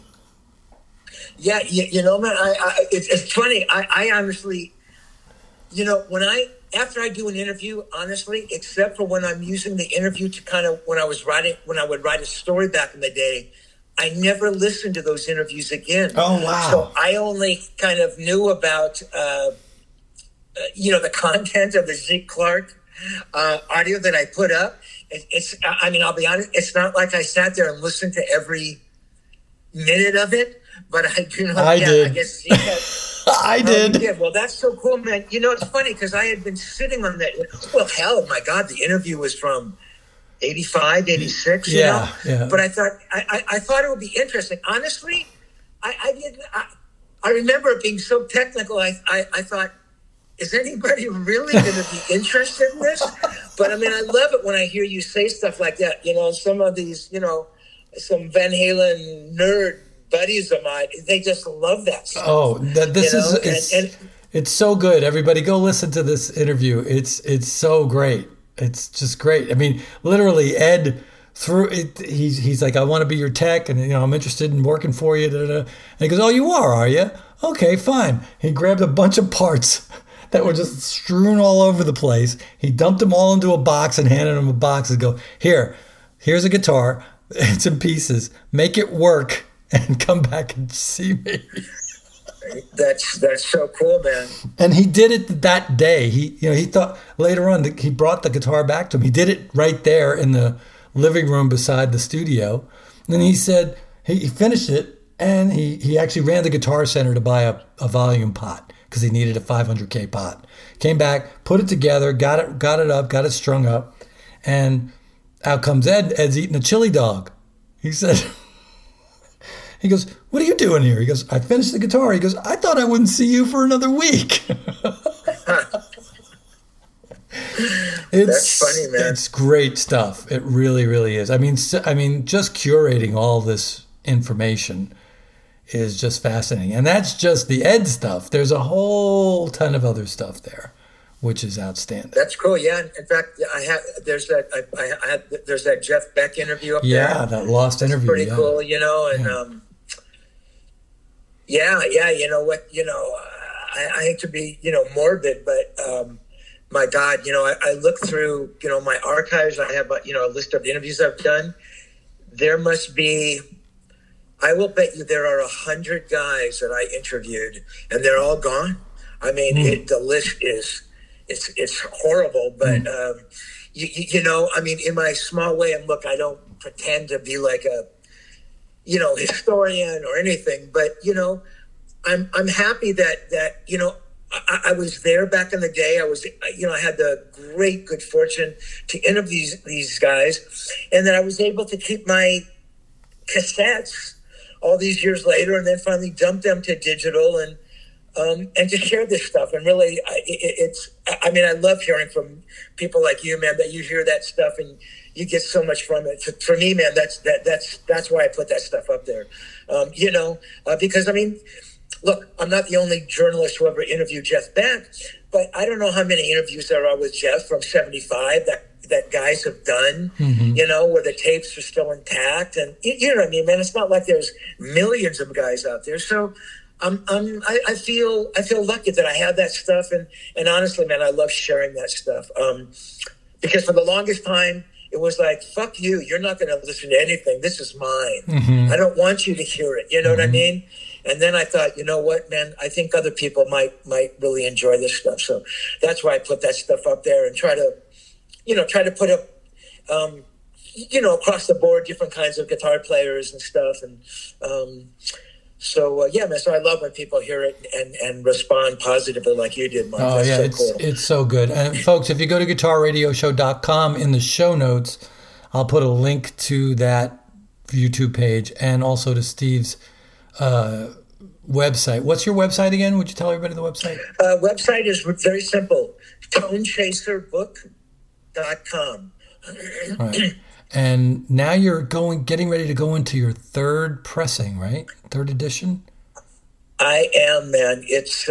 Yeah, you know, man, it's funny. I honestly, you know, after I do an interview, honestly, except for when I'm using the interview to kind of, when I would write a story back in the day, I never listened to those interviews again. Oh, wow. So I only kind of knew about, you know, the content of the Zeke Clark audio that I put up. I mean, I'll be honest, it's not like I sat there and listened to every minute of it, but I do know. I did. I guess Zeke had, I did. Yeah, well, that's so cool, man. You know, it's funny because I had been sitting on that. Well, hell, my God, the interview was from 85, 86, you know? Yeah. But I thought it would be interesting. Honestly, I remember it being so technical. I thought, is anybody really going to be interested in this? But I mean, I love it when I hear you say stuff like that. You know, some of these, you know, some Van Halen nerd buddies of mine, they just love that stuff. Oh, it's so good. Everybody go listen to this interview. It's so great. It's just great. I mean, literally Ed through it, he's like, I want to be your tech, and you know, I'm interested in working for you. And he goes, oh, you are you? Okay, fine. He grabbed a bunch of parts that were just strewn all over the place. He dumped them all into a box and handed him a box and go, here's a guitar. It's in pieces. Make it work and come back and see me. That's so cool, man. And he did it that day. He thought later on that he brought the guitar back to him. He did it right there in the living room beside the studio. And then he said he finished it, and he actually ran the Guitar Center to buy a volume pot because he needed a 500K pot. Came back, put it together, got it up, got it strung up, and out comes Ed. Ed's eating a chili dog. He said. He goes, what are you doing here? He goes, I finished the guitar. He goes, I thought I wouldn't see you for another week. That's funny, man. It's great stuff. It really, really is. I mean, just curating all this information is just fascinating. And that's just the Ed stuff. There's a whole ton of other stuff there, which is outstanding. That's cool. Yeah. In fact, there's that Jeff Beck interview up there. Yeah, that lost interview. Pretty cool, you know, and yeah, you know what, you know, I hate to be, you know, morbid, but my God, you know, I look through, you know, my archives. I have, you know, a list of the interviews I've done. There must be, I will bet you there are 100 guys that I interviewed, and they're all gone. I mean, the list is, it's horrible, but you know, I mean, in my small way, and look, I don't pretend to be like a, you know, historian or anything, but you know, I'm happy that you know, I was there back in the day. I had the great good fortune to interview these guys, and then I was able to keep my cassettes all these years later, and then finally dump them to digital and to share this stuff. And really, I mean, I love hearing from people like you, man, that you hear that stuff and you get so much from it. For me, man, that's why I put that stuff up there. You know, because I mean, look, I'm not the only journalist who ever interviewed Jeff Beck, but I don't know how many interviews there are with Jeff from 75 that guys have done, you know, where the tapes are still intact. And you know what I mean, man, it's not like there's millions of guys out there. So I feel lucky that I have that stuff, and honestly, man, I love sharing that stuff. Because for the longest time, it was like, fuck you, you're not going to listen to anything. This is mine. I don't want you to hear it. You know what I mean? And then I thought, you know what, man, I think other people might really enjoy this stuff. So that's why I put that stuff up there and try to put up, you know, across the board, different kinds of guitar players and stuff. And, yeah, man. So I love when people hear it and respond positively like you did, Mike. Oh, That's yeah, so cool. It's so good. And folks, if you go to guitarradioshow.com, in the show notes, I'll put a link to that YouTube page and also to Steve's website. What's your website again? Would you tell everybody the website? Website is very simple, tonechaserbook.com. Right. And now you're getting ready to go into your third pressing, right? Third edition. I am, man. It's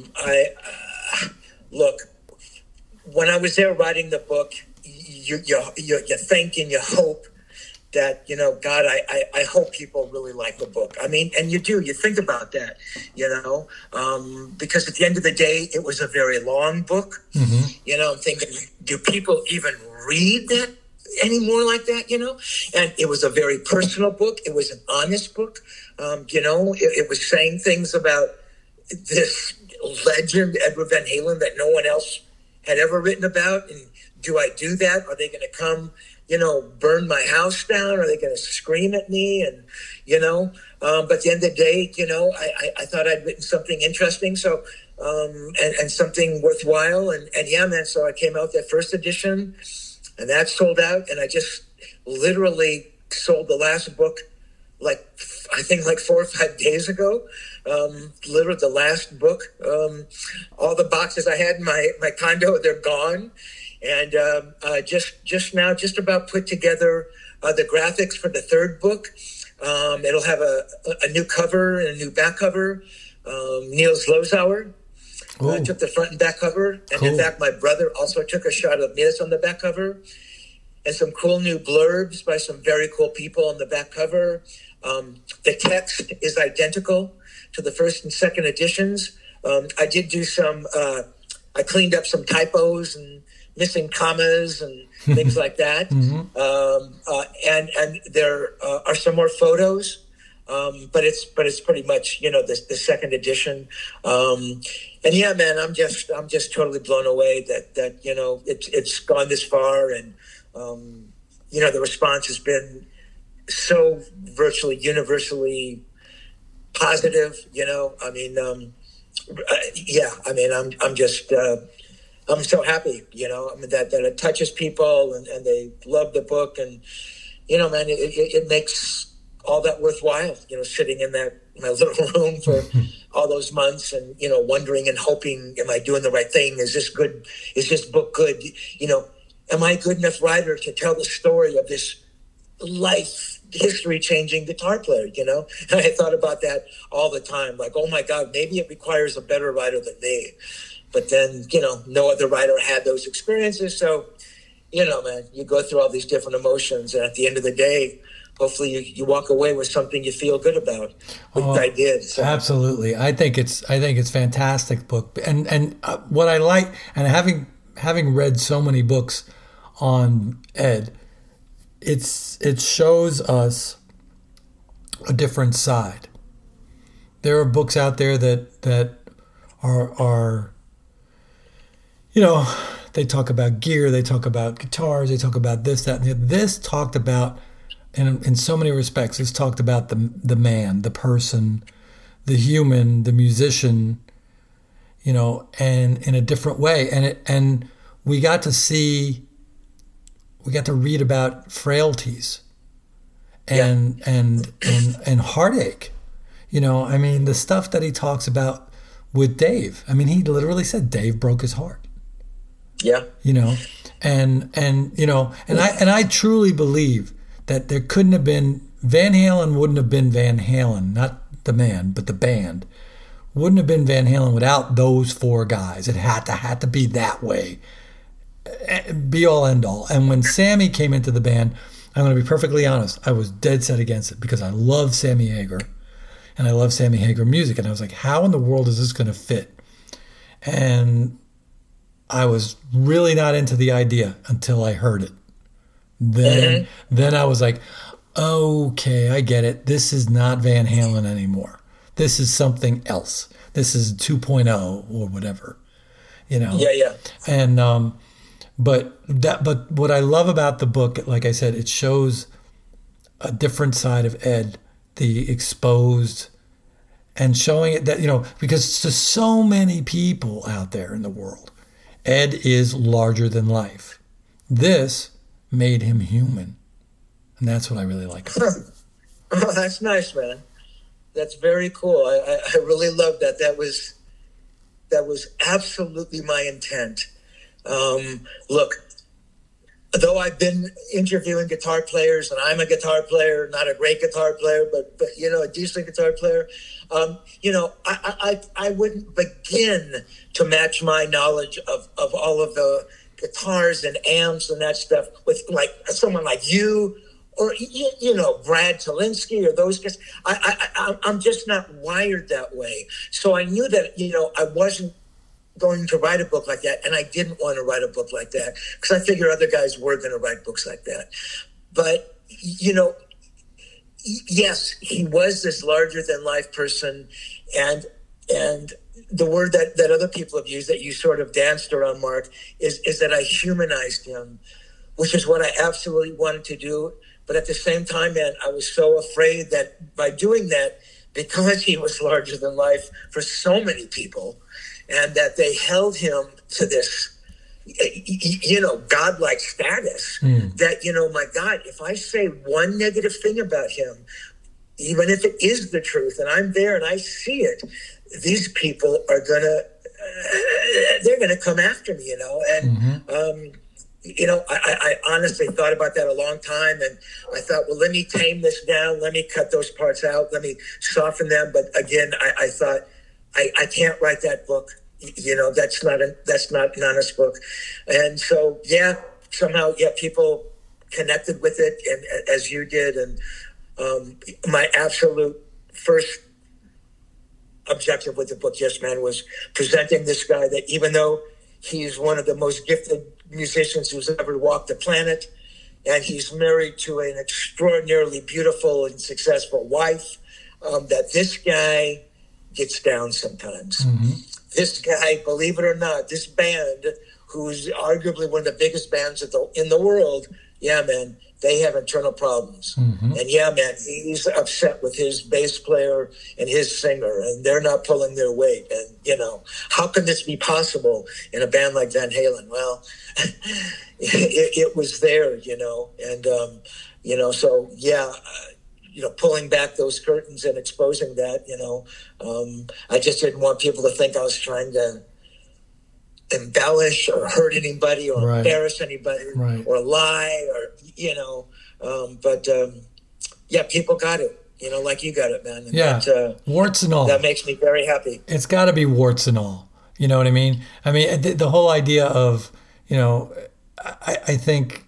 look. When I was there writing the book, you think and you hope that, God, I hope people really like the book. I mean, and you do. You think about that, because at the end of the day, it was a very long book. Mm-hmm. I'm thinking, do people even read that anymore like that? And it was a very personal book. It was an honest book. It was saying things about this legend, Edward Van Halen, that no one else had ever written about. And do I do that? Are they going to come, burn my house down? Are they going to scream at me? And, but at the end of the day, I thought I'd written something interesting. So, and something worthwhile. And yeah, man, so I came out that first edition and that sold out. And I just literally sold the last book, I think 4 or 5 days ago. Literally the last book. All the boxes I had in my condo, they're gone. And just now, just about put together the graphics for the third book. It'll have a new cover and a new back cover. Niels Lozauer took the front and back cover. And cool. In fact, my brother also took a shot of Niels on the back cover. And some cool new blurbs by some very cool people on the back cover. The text is identical to the first and second editions. I did do I cleaned up some typos and missing commas and things like that. Mm-hmm. And there are some more photos, but it's pretty much, the second edition. And yeah, man, I'm just totally blown away that it's gone this far. And, the response has been so virtually universally positive, I'm so happy, that it touches people and they love the book. And, man, it makes all that worthwhile, sitting in my little room for all those months and, wondering and hoping, am I doing the right thing? Is this good? Is this book good? Am I a good enough writer to tell the story of this life history-changing guitar player, And I thought about that all the time. Like, oh my God, maybe it requires a better writer than me. But then, no other writer had those experiences. So, man, you go through all these different emotions. And at the end of the day, hopefully you walk away with something you feel good about, which I did. So. Absolutely. I think it's fantastic book. And what I like, and having read so many books on Ed, it shows us a different side. There are books out there that are they talk about gear, they talk about guitars, they talk about this, that, and the other. This talked about, in so many respects, this talked about the man, the person, the human, the musician, and in a different way. And we got to read about frailties and heartache. The stuff that he talks about with Dave. He literally said Dave broke his heart. Yeah. And I truly believe that there couldn't have been, Van Halen wouldn't have been Van Halen, not the man, but the band wouldn't have been Van Halen without those four guys. It had to be that way. Be all end all. And when Sammy came into the band, I'm going to be perfectly honest, I was dead set against it because I love Sammy Hagar and I love Sammy Hagar music. And I was like, how in the world is this going to fit? And I was really not into the idea until I heard it. Then I was like, okay, I get it. This is not Van Halen anymore. This is something else. This is 2.0 or whatever, Yeah. And but what I love about the book, like I said, it shows a different side of Ed, the exposed, and showing it that, because to so many people out there in the world, Ed is larger than life. This made him human. And that's what I really like about it. Oh, that's nice, man. That's very cool. I really love that. That was absolutely my intent. Look, though I've been interviewing guitar players, and I'm a guitar player, not a great guitar player, but a decent guitar player, I wouldn't begin to match my knowledge of all of the guitars and amps and that stuff with like someone like you, or Brad Talinsky, or those guys. I'm just not wired that way. So I knew that I wasn't going to write a book like that, and I didn't want to write a book like that because I figure other guys were going to write books like that. But yes, he was this larger than life person, and the word that other people have used that you sort of danced around, Mark, is that I humanized him, which is what I absolutely wanted to do. But at the same time, man, I was so afraid that by doing that, because he was larger than life for so many people, and that they held him to this, godlike status, that, my God, if I say one negative thing about him, even if it is the truth, and I'm there and I see it, these people are they're gonna come after me, and, I honestly thought about that a long time, and I thought, well, let me tame this down, let me cut those parts out, let me soften them. But again, I thought, I can't write that book. That's not an honest book. And so, somehow, people connected with it, and as you did. And my absolute first objective with the book, Yes Man, was presenting this guy that, even though he's one of the most gifted musicians who's ever walked the planet, and he's married to an extraordinarily beautiful and successful wife, that this guy gets down sometimes. Mm-hmm. This guy, believe it or not, this band, who's arguably one of the biggest bands in the world, man, they have internal problems. Mm-hmm. And man, he's upset with his bass player and his singer, and they're not pulling their weight. And, how can this be possible in a band like Van Halen? Well, it was there, and, so, pulling back those curtains and exposing that, I just didn't want people to think I was trying to embellish or hurt anybody or embarrass anybody or lie or, but people got it, like you got it, man. And that, warts and all. That makes me very happy. It's got to be warts and all. You know what I mean? I mean, the whole idea of, I think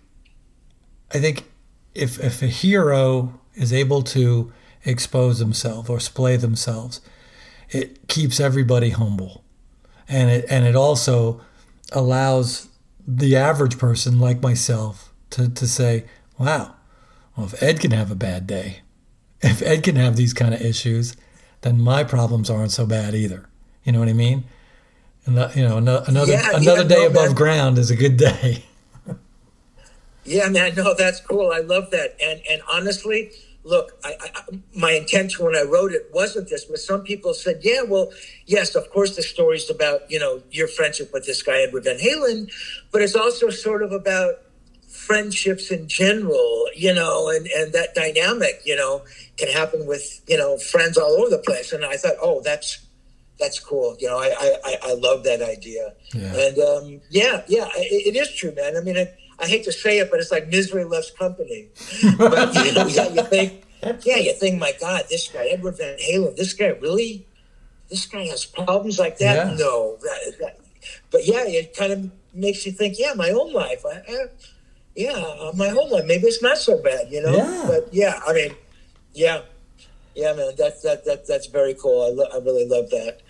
if a hero is able to expose themselves or splay themselves, it keeps everybody humble, and it also allows the average person like myself to say, wow, well, if Ed can have a bad day, if Ed can have these kind of issues, then my problems aren't so bad either. You know what I mean? And another day above ground is a good day. Yeah, man, no, that's cool. I love that. And honestly, look, my intention when I wrote it wasn't this, but some people said, yeah, well, yes, of course the story's about, your friendship with this guy, Edward Van Halen, but it's also sort of about friendships in general, and that dynamic, can happen with, friends all over the place. And I thought, oh, that's cool. I love that idea. Yeah. And it is true, man. I mean, I hate to say it, but it's like misery loves company. But you think, my God, this guy, Edward Van Halen, this guy has problems like that? Yeah. No. But it kind of makes you think, my own life. My whole life. Maybe it's not so bad, Yeah. But I mean, man, that's very cool. I really love that.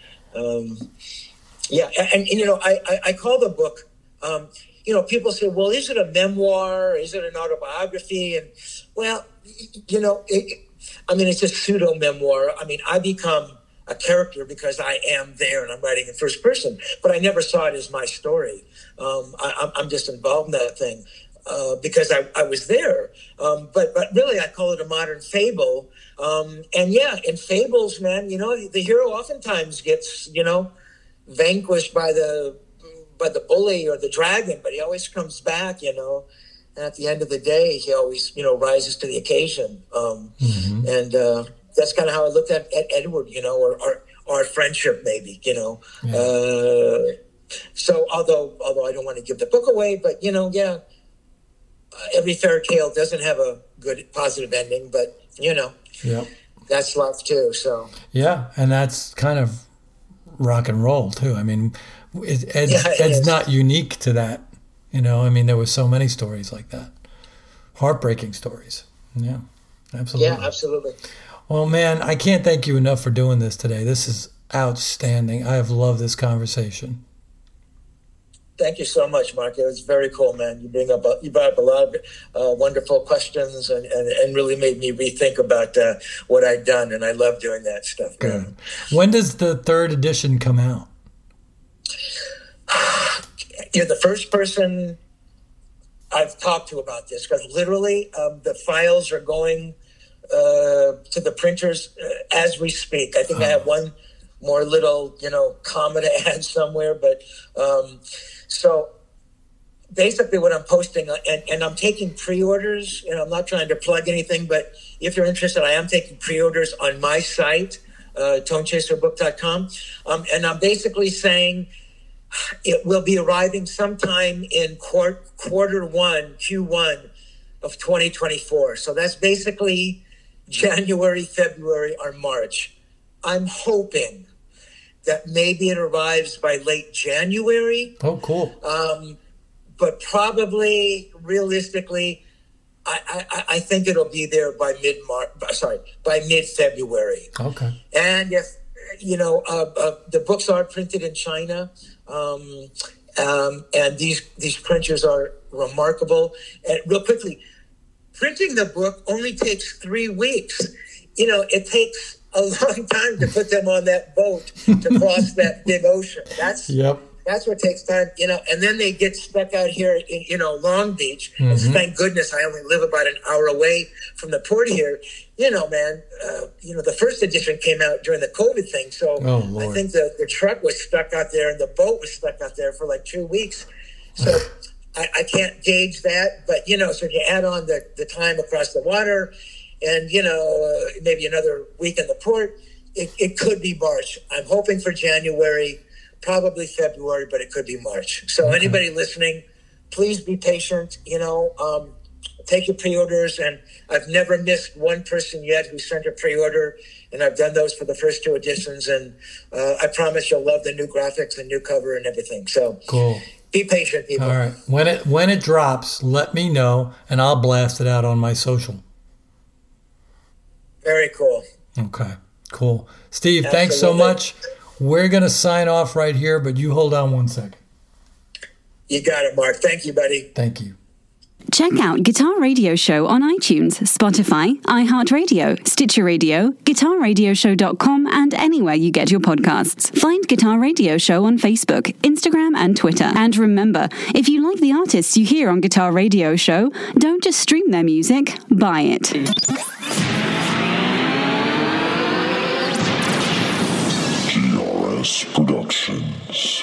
I call the book, people say, well, is it a memoir? Is it an autobiography? And, well, it's a pseudo memoir. I mean, I become a character because I am there and I'm writing in first person, but I never saw it as my story. I'm just involved in that thing because I was there. But really, I call it a modern fable. In fables, man, the hero oftentimes gets, vanquished by the bully or the dragon, but he always comes back, and at the end of the day, he always, rises to the occasion. And that's kind of how I looked at Edward, or our friendship maybe, Yeah. So although I don't want to give the book away, but, every fairy tale doesn't have a good, positive ending, but, that's life too. So yeah, and that's kind of rock and roll too. I mean, Ed's not unique to that. I mean, there were so many stories like that, heartbreaking stories. Yeah, absolutely. Yeah, absolutely. Well, man, I can't thank you enough for doing this today. This is outstanding. I have loved this conversation. Thank you so much, Mark. It was very cool, man. You brought up a lot of wonderful questions and really made me rethink about what I'd done, and I love doing that stuff. Good. Man. When does the 3rd edition come out? You're the first person I've talked to about this, because literally the files are going to the printers as we speak. I think I have one more little, comma to add somewhere, but so basically what I'm posting, and I'm taking pre-orders, and I'm not trying to plug anything, but if you're interested, I am taking pre-orders on my site, tonechaserbook.com, and I'm basically saying it will be arriving sometime in quarter one, Q1 of 2024. So that's basically January, February, or March. I'm hoping that maybe it arrives by late January. Oh, cool. But probably, realistically, I think it'll be there by mid-February. Okay. And if, the books are printed in China, and these printers are remarkable. And real quickly, printing the book only takes 3 weeks. It takes a long time to put them on that boat to cross that big ocean. That's what takes time, and then they get stuck out here in, Long Beach. Mm-hmm. And thank goodness I only live about an hour away from the port here. Man, the first edition came out during the COVID thing. So I think the truck was stuck out there and the boat was stuck out there for like 2 weeks. So I can't gauge that. But, so you add on the time across the water and, maybe another week in the port, it could be March. I'm hoping for January, probably February, but it could be March. So anybody listening, please be patient, take your pre-orders. And I've never missed one person yet who sent a pre-order, and I've done those for the first 2 editions. And I promise you'll love the new graphics and new cover and everything. So cool. Be patient, people. All right. When it drops, let me know, and I'll blast it out on my social. Very cool. Okay, cool. Steve, thanks so much. We're going to sign off right here, but you hold on 1 second. You got it, Mark. Thank you, buddy. Thank you. Check out Guitar Radio Show on iTunes, Spotify, iHeartRadio, Stitcher Radio, GuitarRadioshow.com, and anywhere you get your podcasts. Find Guitar Radio Show on Facebook, Instagram, and Twitter. And remember, if you like the artists you hear on Guitar Radio Show, don't just stream their music, buy it. GRS Productions.